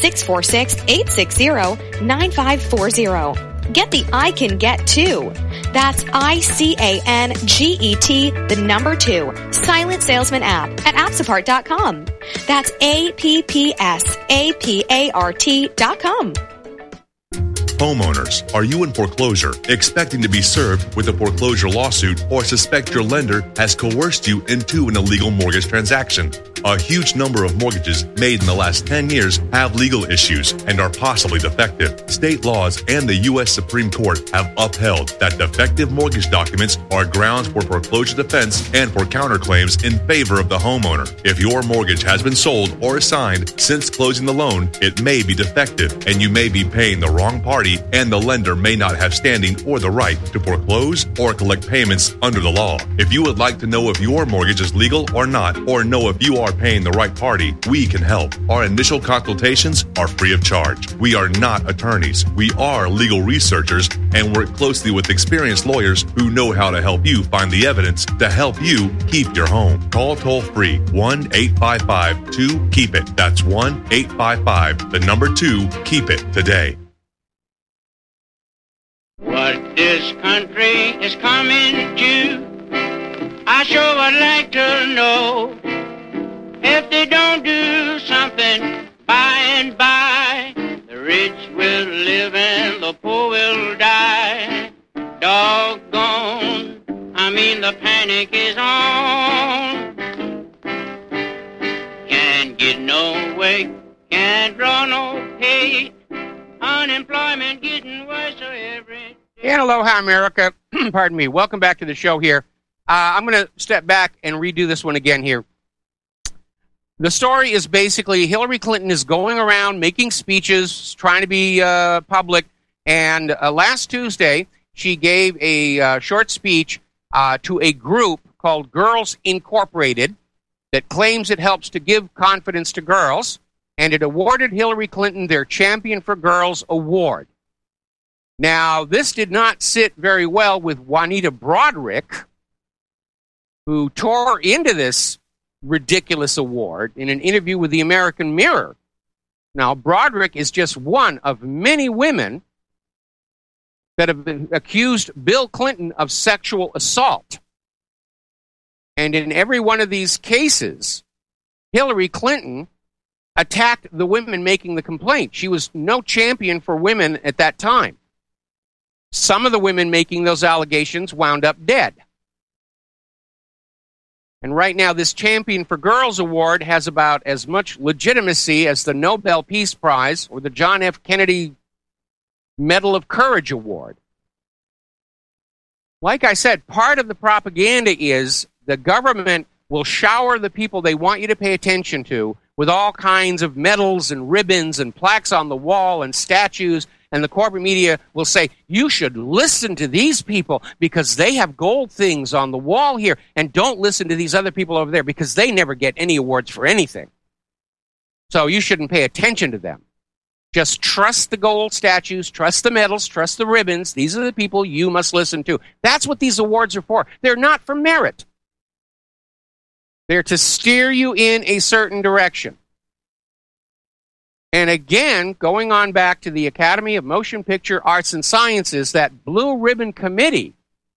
646-860-9540. Get the I Can Get To. That's ICANGET, the number 2, Silent Salesman app at appsapart.com. That's APPSAPART.com. Homeowners, are you in foreclosure, expecting to be served with a foreclosure lawsuit, or suspect your lender has coerced you into an illegal mortgage transaction? A huge number of mortgages made in the last 10 years have legal issues and are possibly defective. State laws and the U.S. Supreme Court have upheld that defective mortgage documents are grounds for foreclosure defense and for counterclaims in favor of the homeowner. If your mortgage has been sold or assigned since closing the loan, it may be defective and you may be paying the wrong party, and the lender may not have standing or the right to foreclose or collect payments under the law. If you would like to know if your mortgage is legal or not, or know if you are paying the right party, we can help. Our initial consultations are free of charge. We are not attorneys. We are legal researchers and work closely with experienced lawyers who know how to help you find the evidence to help you keep your home. Call toll free 1-855-2-KEEP-IT. That's 1-855-2-KEEP-IT today. What this country is coming to, I sure would like to know. If they don't do something by and by, the rich will live and the poor will die. Doggone, I mean the panic is on. Can't get no way, can't draw no pay. Unemployment getting worse every day. And aloha, America. Pardon me. Welcome back to the show here. I'm going to step back and redo this one again here. The story is basically Hillary Clinton is going around making speeches, trying to be public, and last Tuesday she gave a short speech to a group called Girls Incorporated that claims it helps to give confidence to girls, and it awarded Hillary Clinton their Champion for Girls award. Now, this did not sit very well with Juanita Broaddrick, who tore into this ridiculous award in an interview with the American Mirror. Now, Broaddrick is just one of many women that have accused Bill Clinton of sexual assault. And in every one of these cases, Hillary Clinton attacked the women making the complaint. She was no champion for women at that time. Some of the women making those allegations wound up dead. And right now, this Champion for Girls award has about as much legitimacy as the Nobel Peace Prize or the John F. Kennedy Medal of Courage award. Like I said, part of the propaganda is the government will shower the people they want you to pay attention to with all kinds of medals and ribbons and plaques on the wall and statues, and the corporate media will say, you should listen to these people because they have gold things on the wall here, and don't listen to these other people over there because they never get any awards for anything. So you shouldn't pay attention to them. Just trust the gold statues, trust the medals, trust the ribbons. These are the people you must listen to. That's what these awards are for. They're not for merit. They're to steer you in a certain direction. And again, going on back to the Academy of Motion Picture Arts and Sciences, that Blue Ribbon Committee,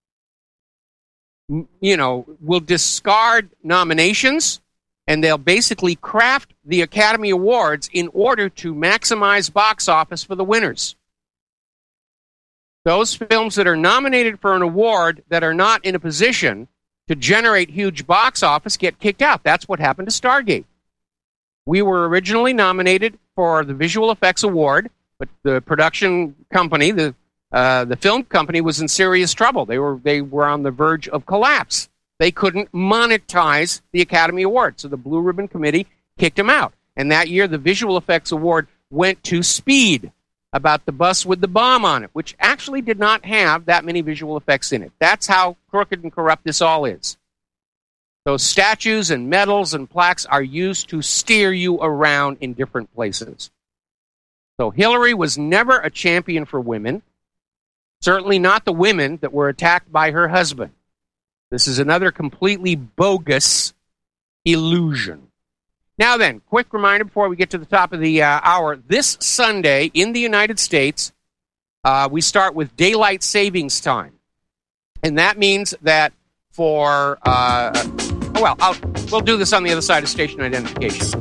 will discard nominations, and they'll basically craft the Academy Awards in order to maximize box office for the winners. Those films that are nominated for an award that are not in a position to generate huge box office get kicked out. That's what happened to Stargate. We were originally nominated for the Visual Effects Award, but the production company, the film company, was in serious trouble. They were on the verge of collapse. They couldn't monetize the Academy Award, so the Blue Ribbon Committee kicked them out. And that year, the Visual Effects Award went to Speed, about the bus with the bomb on it, which actually did not have that many visual effects in it. That's how crooked and corrupt this all is. Those statues and medals and plaques are used to steer you around in different places. So Hillary was never a champion for women, certainly not the women that were attacked by her husband. This is another completely bogus illusion. Now then, quick reminder before we get to the top of the hour. This Sunday in the United States, we start with daylight savings time. And that means that for, we'll do this on the other side of station identification.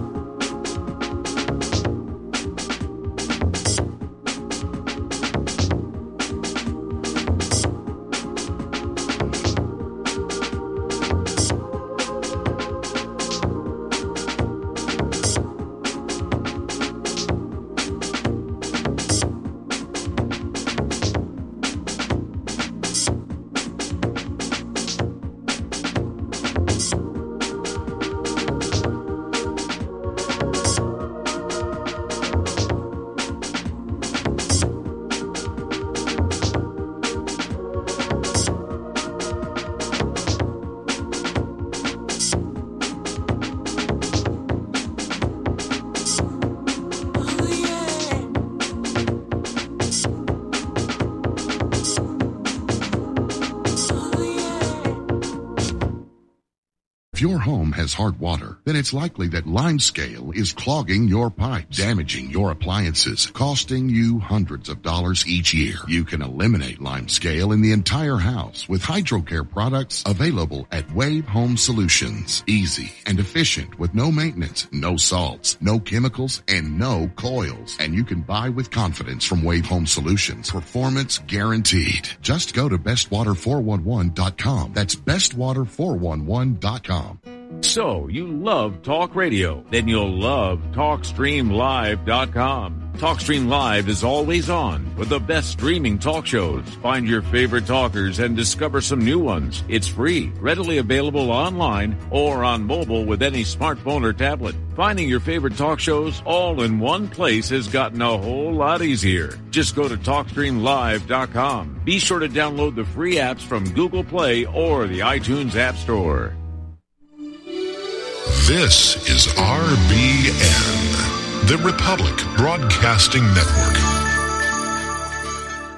If your home has hard water, then it's likely that limescale is clogging your pipes, damaging your appliances, costing you hundreds of dollars each year. You can eliminate limescale in the entire house with HydroCare products available at Wave Home Solutions. Easy and efficient with no maintenance, no salts, no chemicals, and no coils. And you can buy with confidence from Wave Home Solutions. Performance guaranteed. Just go to bestwater411.com. That's bestwater411.com. So, you love talk radio? Then you'll love TalkStreamLive.com. TalkStream Live is always on with the best streaming talk shows. Find your favorite talkers and discover some new ones. It's free, readily available online or on mobile with any smartphone or tablet. Finding your favorite talk shows all in one place has gotten a whole lot easier. Just go to TalkStreamLive.com. Be sure to download the free apps from Google Play or the iTunes App Store. This is RBN, the Republic Broadcasting Network.